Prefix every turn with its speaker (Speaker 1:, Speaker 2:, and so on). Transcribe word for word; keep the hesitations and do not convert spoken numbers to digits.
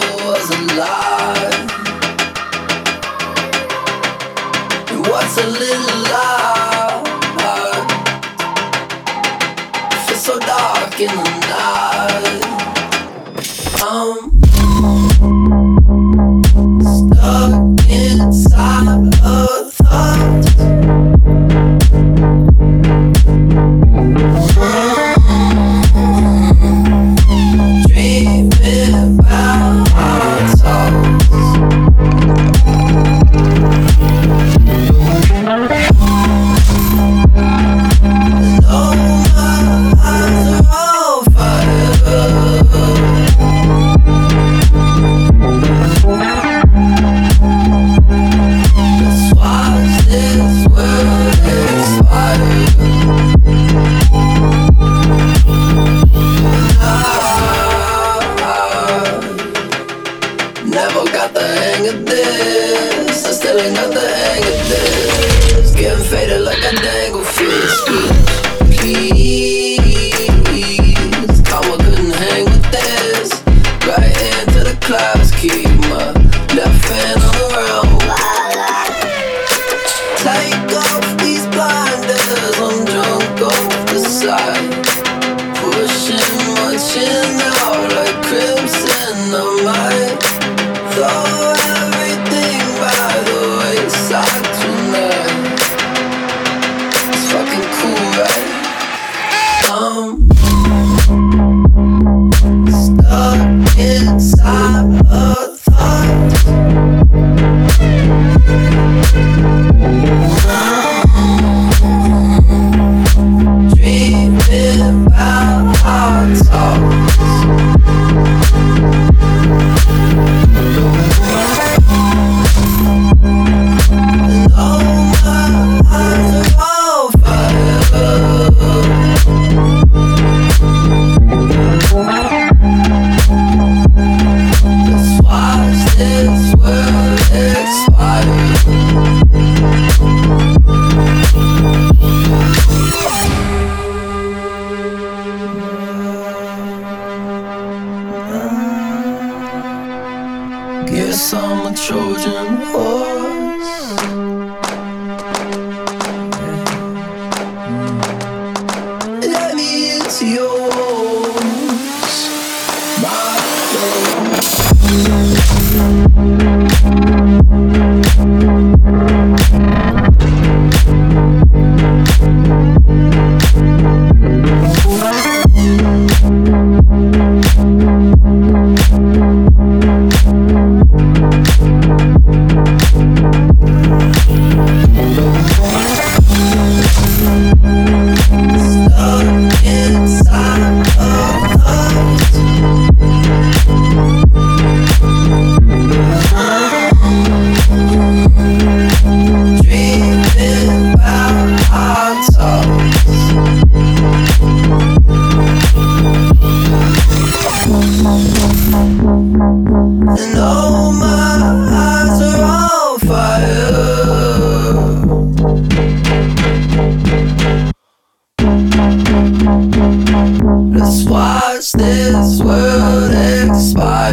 Speaker 1: never was alive. And what's a little lie? Feels so dark in the night. I'm stuck inside a thought. Dreaming about our thoughts. And all my eyes are on fire. Let's watch this world expire. Never got the hang of this. I still ain't got the hang of this. Getting faded like a dangle fish. Please, karma couldn't hang with this. Right into the clouds, keep my left hand on the ground. Take off these blinders, I'm drunk off the side. Pushing my chin out like crimson, I might throw everything by the wayside tonight. It's fucking cool, right? I'm stuck inside a thought. Dreaming about our thoughts. And all my eyes are on fire. Let's watch this world expire. Guess I'm a Trojan horse. Let me into yours, my stuck inside a thought. Dreaming about our thoughts. And all my eyes are on fire. Let's watch this world expire.